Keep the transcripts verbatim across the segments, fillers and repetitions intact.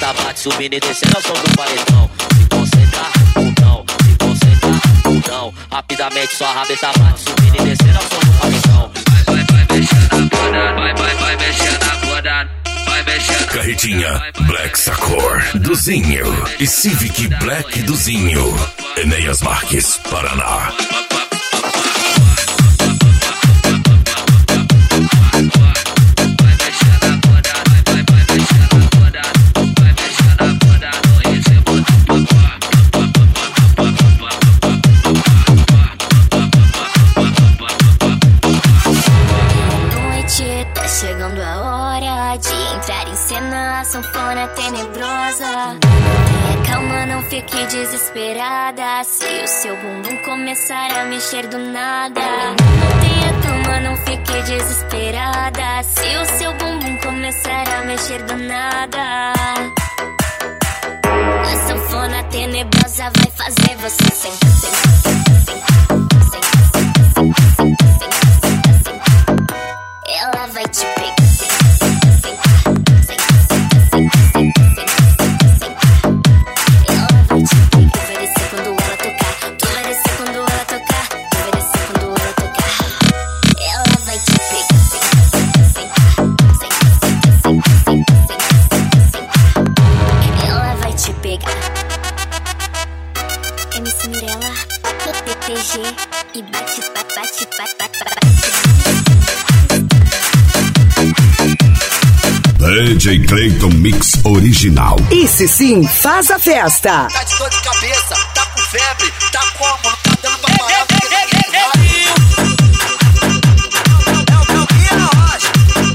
rabeta bate, subindo e descendo ao som do paredão. Se concentrar ou não, se concentrar ou não. Rapidamente só rabeta bate, subindo e descendo ao som do paredão. Vai, vai, vai mexendo na bunda, vai, vai, vai mexendo na bunda. Vai mexendo. Carretinha Black Sacor do Zinho e Civic Black do Zinho. Enéas Marques, Paraná. Chegando a hora de entrar em cena, a sanfona tenebrosa. Tenha calma, não fique desesperada. Se o seu bumbum começar a mexer do nada, tenha calma, não fique desesperada. Se o seu bumbum começar a mexer do nada, a sanfona tenebrosa vai fazer você sentar, sentar, sentar, sentar, sentar, sentar, sentar. Ela vai te pegar. Ela vai te pegar. Tu vai descer quando ela tocar. Tu vai descer quando ela tocar. Tu vai descer quando ela tocar. Ela vai te pegar. Ela vai te pegar. M C Mirella, P T G e bate, bate, bate, bate, bate. D J Clayton Mix Original. Esse sim faz a festa. Tá de dor de cabeça, tá com febre, tá como? Não tá dando pra parar porque ninguém vai. É o Calvinha na rocha.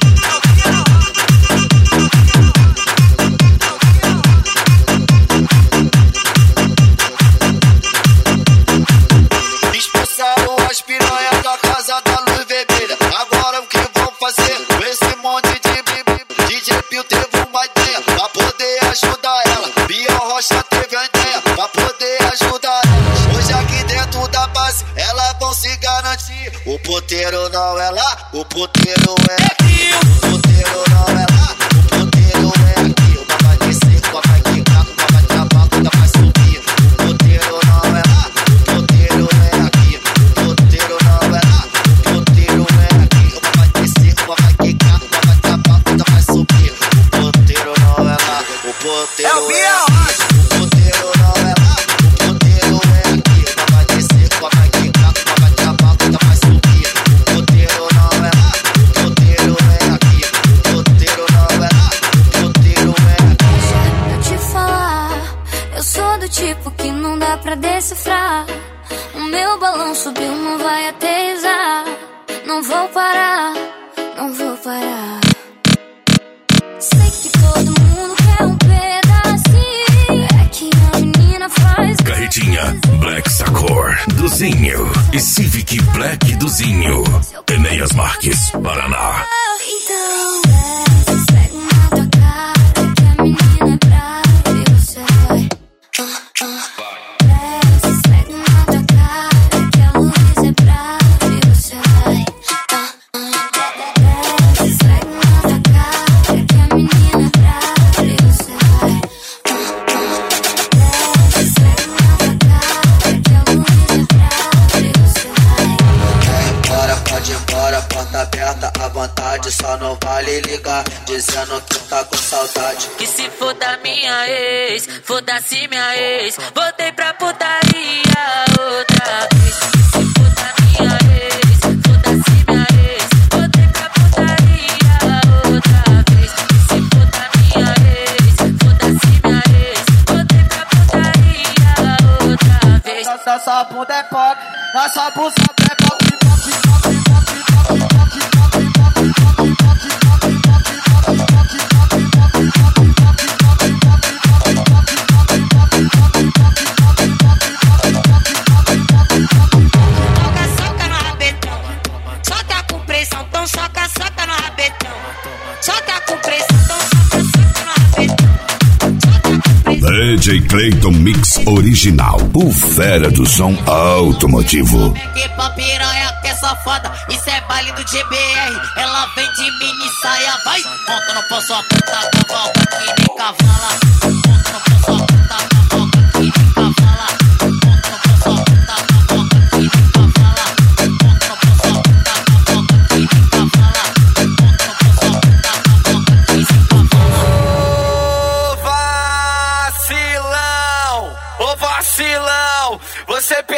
Expulsaram as piranhas da casa da luz vermelha. Agora o que vão fazer com esse monte de D J Pio teve uma ideia pra poder ajudar ela. Bia Rocha teve a ideia pra poder ajudar ela. Hoje aqui dentro da base elas vão se garantir. O ponteiro não é lá, o ponteiro é aqui. O ponteiro não é lá, o ponteiro é aqui. O papai descer, o papai quicar, o papai travar, o papai subir. O ponteiro não é lá, o ponteiro é aqui. O ponteiro não é lá, o ponteiro é aqui. O papai descer, o papai quicar, o papai travar, o papai subir. O ponteiro não é lá, o ponteiro é aqui. O ponteiro não é lá, o ponteiro é aqui. O papai descer, o papai quicar, o papai travar, o papai subir. O ponteiro não é lá, o ponteiro é aqui. O ponteiro não é lá, o ponteiro é aqui. Deixa eu te falar, eu sou do tipo que não dá pra decifrar. O meu balão subiu, não vai aterrissar. Não vou parar, não vou parar. Sei que todo mundo quer um pedacinho. É que a menina faz. Carretinha Black Sacor do Zinho e Civic Black do Zinho. Enéas Marques, Paraná. Então, desce, segue na tua cara. Que a menina é brava e você vai. Uh, uh. Desce, segue na tua cara. Que a luz é brava e você vai. Uh, uh. Desce, segue na tua cara. Que a menina é brava e você vai. Uh, uh. Desce, segue na tua cara. Que a luz é brava e você vai. Bora, pode ir embora, porta aberta à vontade. Só não vale ligar, dizendo que tá com saudade. Que se foda minha ex, foda-se minha ex. Voltei pra putaria outra vez. Que se foda minha ex, foda-se minha ex. Voltei pra putaria outra vez. Que se foda minha ex, foda-se minha ex. Voltei pra putaria outra vez. Nossa bunda é pop, nossa bunda é pop. D J Clayton Mix Original, o fera do som automotivo. Equipa piranha que é safada, isso é baile do G B R. Ela vem de mini saia, vai. Conta, não posso apontar, cavalga que nem cavala.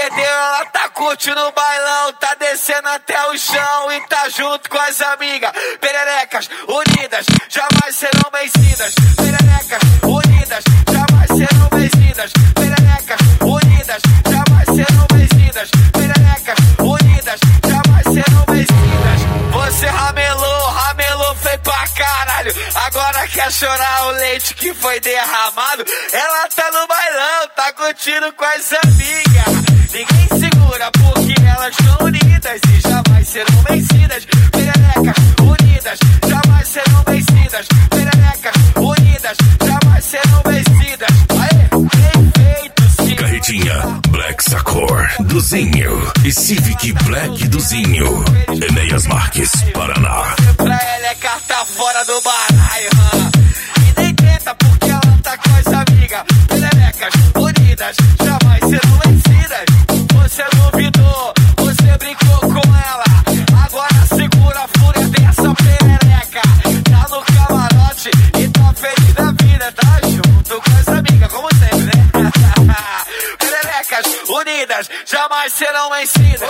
entendeu? Ela tá curtindo o bailão, tá descendo até o chão e tá junto com as amigas. Pererecas unidas, jamais serão vencidas. Pererecas unidas, jamais serão vencidas. Pererecas unidas, jamais serão vencidas. Pererecas unidas, jamais serão vencidas. Você ramelou, ramelou, foi pra caralho. Agora quer chorar o leite que foi derramado. Ela tá no bailão, tá curtindo com as amigas. Ninguém segura porque elas estão unidas e jamais serão vencidas. Pererecas unidas, jamais serão vencidas. Pererecas unidas, jamais serão vencidas. Aê, perfeito, sim. Carretinha Black Sacor do Zinho e Civic Black do Zinho. Enéas Marques, Paraná. Pra ela é carta fora do baralho, hum. E nem tenta porque ela tá com as amigas. Pererecas unidas, jamais serão vencidas. Você duvidou, você brincou com ela. Agora segura a fúria dessa perereca. Tá no camarote e tá feliz da vida. Tá junto com as amigas, como sempre, né? Pererecas unidas, jamais serão vencidas.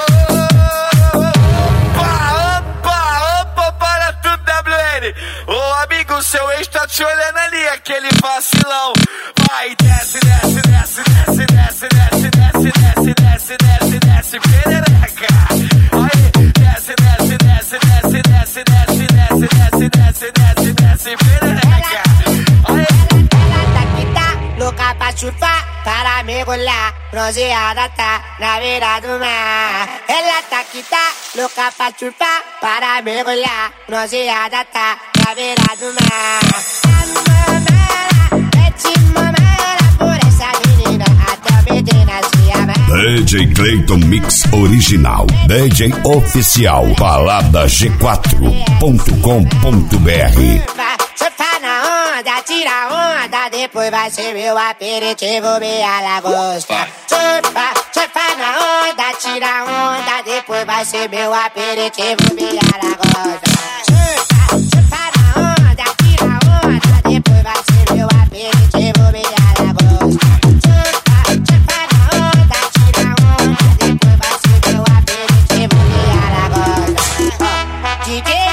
Opa, opa, opa, para tudo, W N. Ô amigo, seu ex tá te olhando ali, aquele vacilão. Vai, desce, desce, desce, desce, desce, desce, desce, desce, desce, desce, desce, perereca. Aí, desce, desce, desce, desce, desce, desce, desce, desce, desce, desce, desce, perereca. Aí. Ela tá que tá louca pra chupar, para mergulhar, bronzeada tá na beira do mar. Ela tá que tá louca pra chupar, para mergulhar, bronzeada tá na beira do mar. A mamela, mete mamela por essa menina, até o Medina se amar. D J Clayton Mix Original, D J Oficial, balada g quatro ponto com ponto b r. Surfa na onda, tira onda, depois vai ser meu aperitivo, minha lagosta. Surfa, surfa na onda, tira onda, depois vai ser meu aperitivo, minha lagosta. Surfa, surfa na onda, tira onda, depois vai ser meu aperitivo, minha lagosta. Surfa, surfa na onda, tira onda, depois vai ser meu aperitivo, minha lagosta. D J